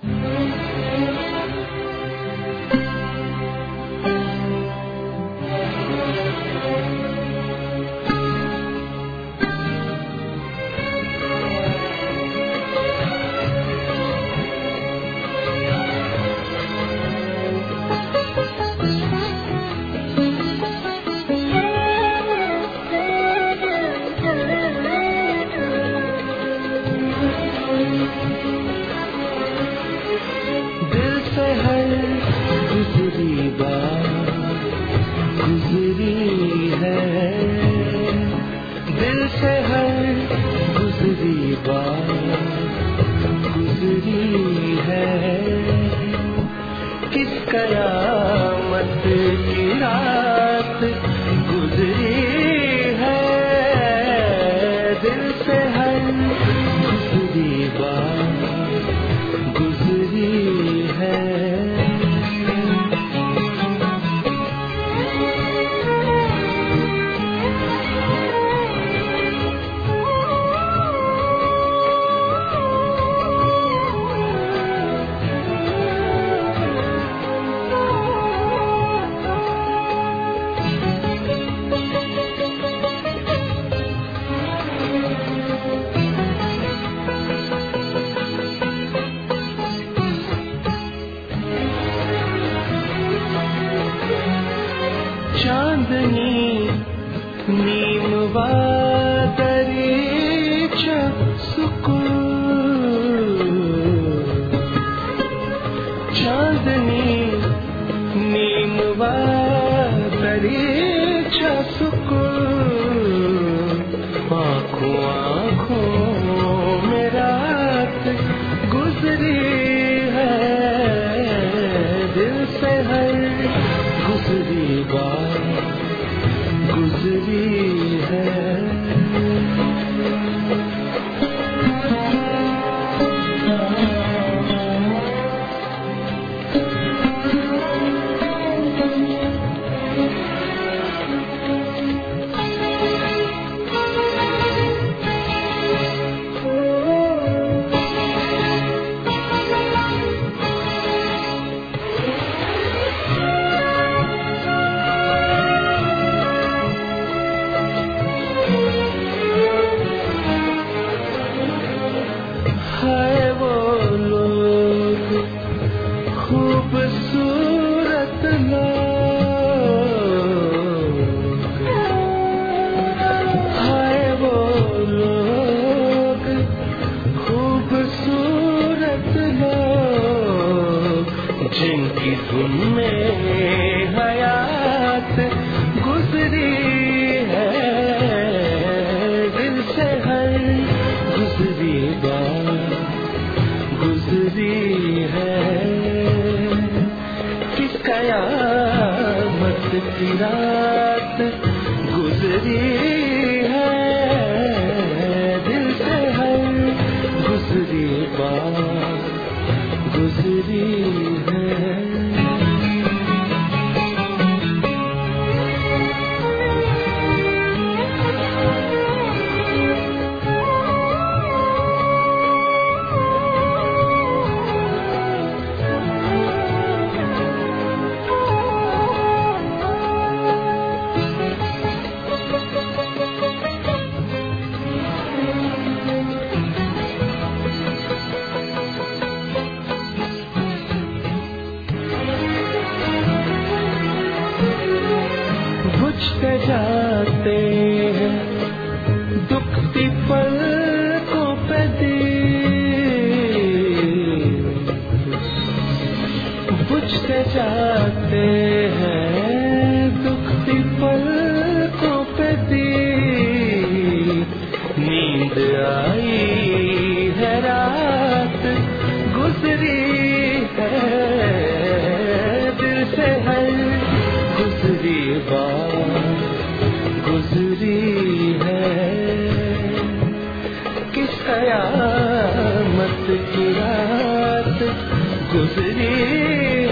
گزری بات گزری ہے، دل سے ہر گزری بات گزری ہے، کس قیامت کی رات گزری ہے، دل سے ہر گزری بات گزری ہے۔ چاندنی نیم دریچ سکون، چاندنی نیم دریچ سکون، آنکھوں آنکھوں میں رات گزری ہے، دل سے ہر گزری بات گزری ہے۔ ہے وہ لوگ خوبصورت لوگ، ہے وہ لوگ خوبصورت لوگ، جن کی دھن میں حیات گزری ہے، دل سے ہر گزری بات گزری ہے، کس قیامت کی رات گزری ہے، دل سے ہر گزری بات گزری ہے۔ بجھتے جاتے ہیں دکھتی پلکوں پہ دیر، بجھتے جاتے ہیں دکھتی پلکوں پہ دیر، نیند آئی ہے رات گزری ہے، دل سے ہر گزری بات گزری ہے، کس قیامت کی رات گزری